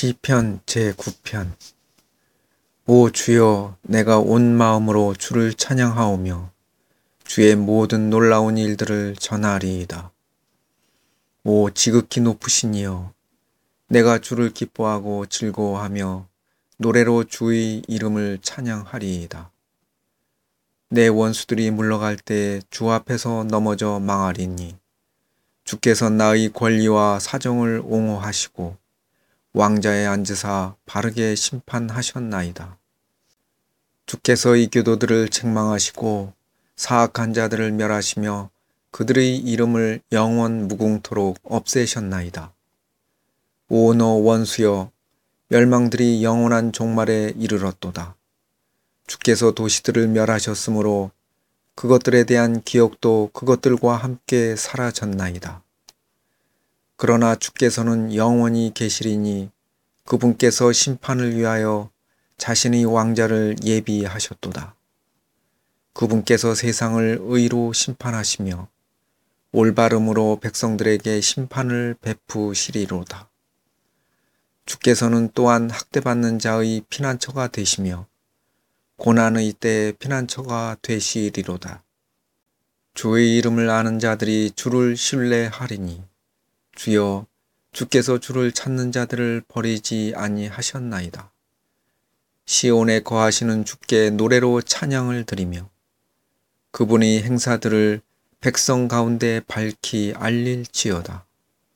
시편 제9편. 오 주여, 내가 온 마음으로 주를 찬양하오며 주의 모든 놀라운 일들을 전하리이다. 오 지극히 높으신 이여, 내가 주를 기뻐하고 즐거워하며 노래로 주의 이름을 찬양하리이다. 내 원수들이 물러갈 때 주 앞에서 넘어져 망하리니 주께서 나의 권리와 사정을 옹호하시고 왕자에 앉으사 바르게 심판하셨나이다. 주께서 이 교도들을 책망하시고 사악한 자들을 멸하시며 그들의 이름을 영원 무궁토록 없애셨나이다. 오 너 원수여, 멸망들이 영원한 종말에 이르렀도다. 주께서 도시들을 멸하셨으므로 그것들에 대한 기억도 그것들과 함께 사라졌나이다. 그러나 주께서는 영원히 계시리니 그분께서 심판을 위하여 자신의 왕자를 예비하셨도다. 그분께서 세상을 의로 심판하시며 올바름으로 백성들에게 심판을 베푸시리로다. 주께서는 또한 학대받는 자의 피난처가 되시며 고난의 때에 피난처가 되시리로다. 주의 이름을 아는 자들이 주를 신뢰하리니 주여, 주께서 주를 찾는 자들을 버리지 아니하셨나이다. 시온에 거하시는 주께 노래로 찬양을 드리며 그분의 행사들을 백성 가운데 밝히 알릴지어다.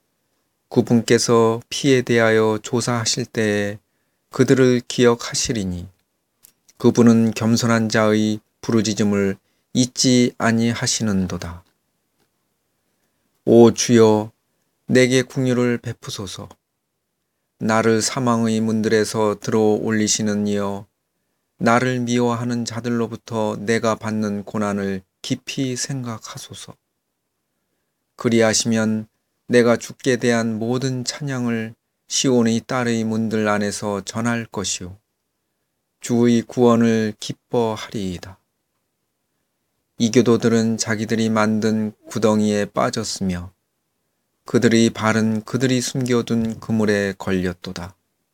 그분께서 피에 대하여 조사하실 때에 그들을 기억하시리니 그분은 겸손한 자의 부르짖음을 잊지 아니하시는도다. 오 주여, 내게 긍휼을 베푸소서. 나를 사망의 문들에서 들어 올리시는 이여, 나를 미워하는 자들로부터 내가 받는 고난을 깊이 생각하소서. 그리하시면 내가 주께 대한 모든 찬양을 시온의 딸의 문들 안에서 전할 것이요 주의 구원을 기뻐하리이다. 이교도들은 자기들이 만든 구덩이에 빠졌으며 그들의 발은 그들이 숨겨둔 그물에 걸렸도다.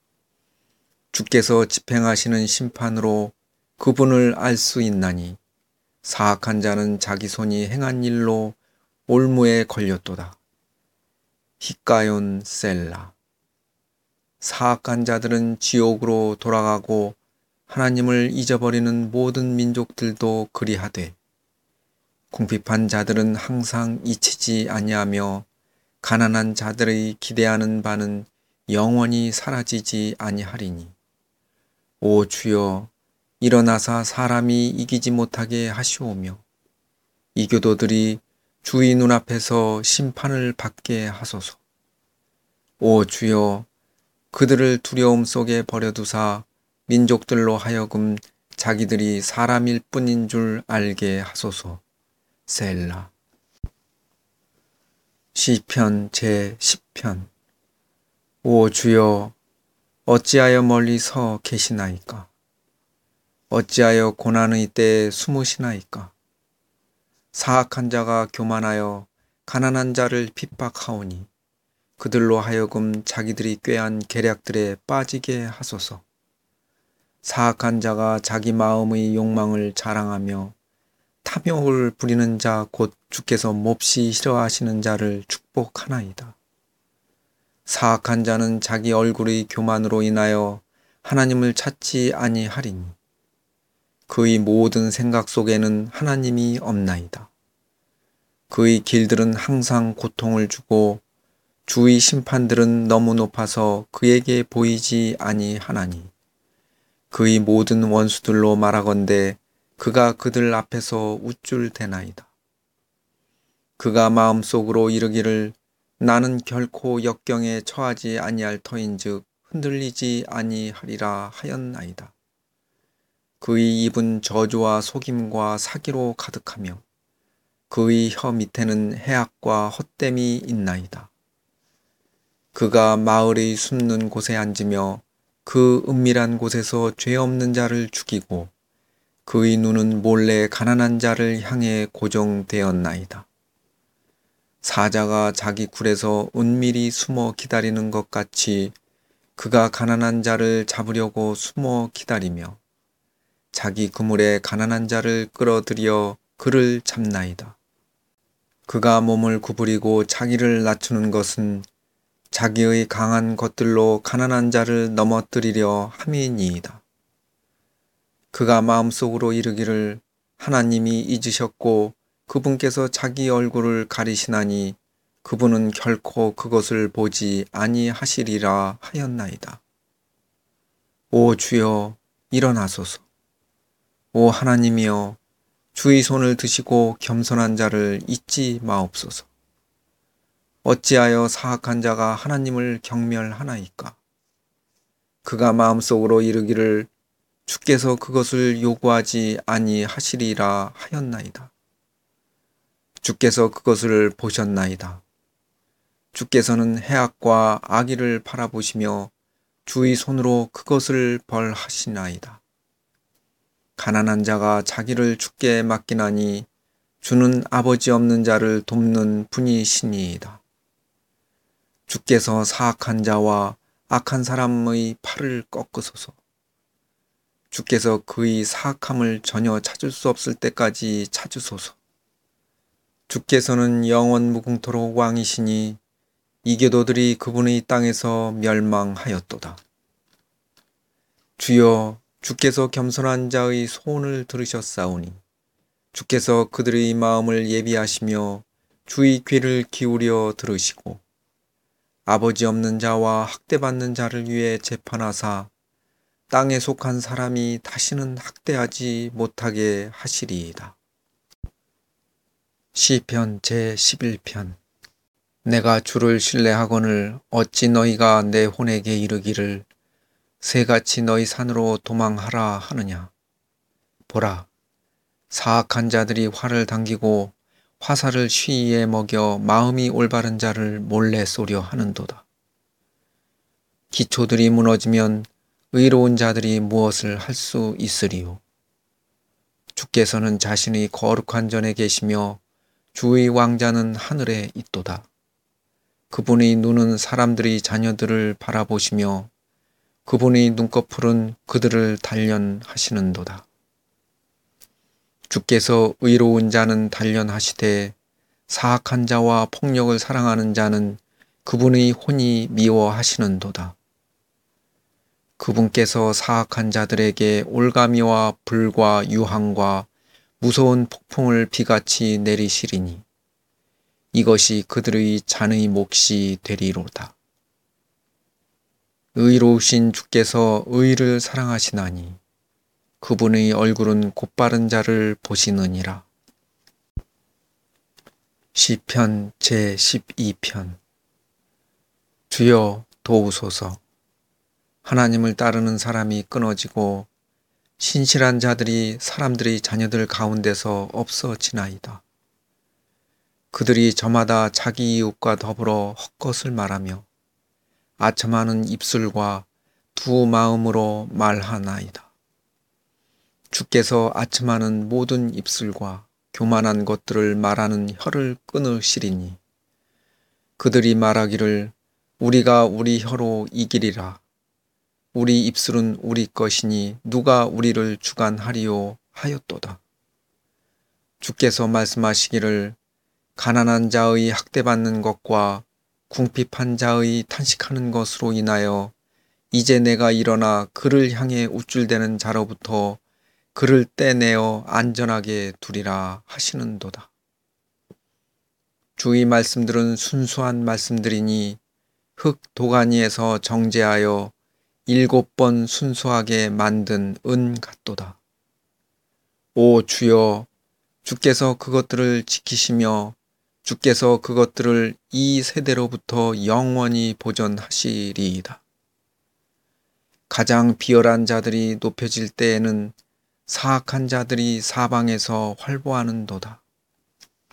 주께서 집행하시는 심판으로 그분을 알 수 있나니 사악한 자는 자기 손이 행한 일로 올무에 걸렸도다. 히가yon 셀라. 사악한 자들은 지옥으로 돌아가고 하나님을 잊어버리는 모든 민족들도 그리하되 궁핍한 자들은 항상 잊히지 아니하며 가난한 자들의 기대하는 바는 영원히 사라지지 아니하리니 오 주여, 일어나사 사람이 이기지 못하게 하시오며 이 교도들이 주의 눈앞에서 심판을 받게 하소서. 오 주여, 그들을 두려움 속에 버려두사 민족들로 하여금 자기들이 사람일 뿐인 줄 알게 하소서. 셀라. 시편 제10편. 오 주여, 어찌하여 멀리 서 계시나이까? 어찌하여 고난의 때에 숨으시나이까? 사악한 자가 교만하여 가난한 자를 핍박하오니 그들로 하여금 자기들이 꾀한 계략들에 빠지게 하소서. 사악한 자가 자기 마음의 욕망을 자랑하며 탐욕을 부리는 자 곧 주께서 몹시 싫어하시는 자를 축복하나이다. 사악한 자는 자기 얼굴의 교만으로 인하여 하나님을 찾지 아니하리니 그의 모든 생각 속에는 하나님이 없나이다. 그의 길들은 항상 고통을 주고 주의 심판들은 너무 높아서 그에게 보이지 아니하나니 그의 모든 원수들로 말하건대 그가 그들 앞에서 우쭐대나이다. 그가 마음속으로 이르기를 나는 결코 역경에 처하지 아니할 터인즉 흔들리지 아니하리라 하였나이다. 그의 입은 저주와 속임과 사기로 가득하며 그의 혀 밑에는 해악과 헛됨이 있나이다. 그가 마을의 숨는 곳에 앉으며 그 은밀한 곳에서 죄 없는 자를 죽이고 그의 눈은 몰래 가난한 자를 향해 고정되었나이다. 사자가 자기 굴에서 은밀히 숨어 기다리는 것 같이 그가 가난한 자를 잡으려고 숨어 기다리며 자기 그물에 가난한 자를 끌어들여 그를 잡나이다. 그가 몸을 구부리고 자기를 낮추는 것은 자기의 강한 것들로 가난한 자를 넘어뜨리려 함이니이다. 그가 마음속으로 이르기를 하나님이 잊으셨고 그분께서 자기 얼굴을 가리시나니 그분은 결코 그것을 보지 아니하시리라 하였나이다. 오 주여 일어나소서. 오 하나님이여 주의 손을 드시고 겸손한 자를 잊지 마옵소서. 어찌하여 사악한 자가 하나님을 경멸하나이까? 그가 마음속으로 이르기를 주께서 그것을 요구하지 아니하시리라 하였나이다. 주께서 그것을 보셨나이다. 주께서는 해악과 악의를 바라보시며 주의 손으로 그것을 벌하시나이다. 가난한 자가 자기를 주께 맡기나니 주는 아버지 없는 자를 돕는 분이시니이다. 주께서 사악한 자와 악한 사람의 팔을 꺾으소서. 주께서 그의 사악함을 전혀 찾을 수 없을 때까지 찾으소서. 주께서는 영원 무궁토록 왕이시니 이교도들이 그분의 땅에서 멸망하였도다. 주여 주께서 겸손한 자의 소원을 들으셨사오니 주께서 그들의 마음을 예비하시며 주의 귀를 기울여 들으시고 아버지 없는 자와 학대받는 자를 위해 재판하사 땅에 속한 사람이 다시는 학대하지 못하게 하시리이다. 시편 제11편. 내가 주를 신뢰하거늘 어찌 너희가 내 혼에게 이르기를 새같이 너희 산으로 도망하라 하느냐. 보라, 사악한 자들이 활을 당기고 화살을 쉬이에 먹여 마음이 올바른 자를 몰래 쏘려 하는도다. 기초들이 무너지면 의로운 자들이 무엇을 할 수 있으리요. 주께서는 자신의 거룩한 전에 계시며 주의 왕자는 하늘에 있도다. 그분의 눈은 사람들의 자녀들을 바라보시며 그분의 눈꺼풀은 그들을 단련하시는도다. 주께서 의로운 자는 단련하시되 사악한 자와 폭력을 사랑하는 자는 그분의 혼이 미워하시는도다. 그분께서 사악한 자들에게 올가미와 불과 유황과 무서운 폭풍을 비같이 내리시리니 이것이 그들의 잔의 몫이 되리로다. 의로우신 주께서 의를 사랑하시나니 그분의 얼굴은 곧바른 자를 보시느니라. 시편 제12편. 주여 도우소서. 하나님을 따르는 사람이 끊어지고 신실한 자들이 사람들의 자녀들 가운데서 없어지나이다. 그들이 저마다 자기 이웃과 더불어 헛것을 말하며 아첨하는 입술과 두 마음으로 말하나이다. 주께서 아첨하는 모든 입술과 교만한 것들을 말하는 혀를 끊으시리니 그들이 말하기를 우리가 우리 혀로 이기리라. 우리 입술은 우리 것이니 누가 우리를 주관하리요 하였도다. 주께서 말씀하시기를 가난한 자의 학대받는 것과 궁핍한 자의 탄식하는 것으로 인하여 이제 내가 일어나 그를 향해 우쭐대는 자로부터 그를 떼내어 안전하게 두리라 하시는도다. 주의 말씀들은 순수한 말씀들이니 흙 도가니에서 정제하여 7번 순수하게 만든 은 같도다. 오 주여, 주께서 그것들을 지키시며 주께서 그것들을 이 세대로부터 영원히 보존하시리이다. 가장 비열한 자들이 높여질 때에는 사악한 자들이 사방에서 활보하는도다.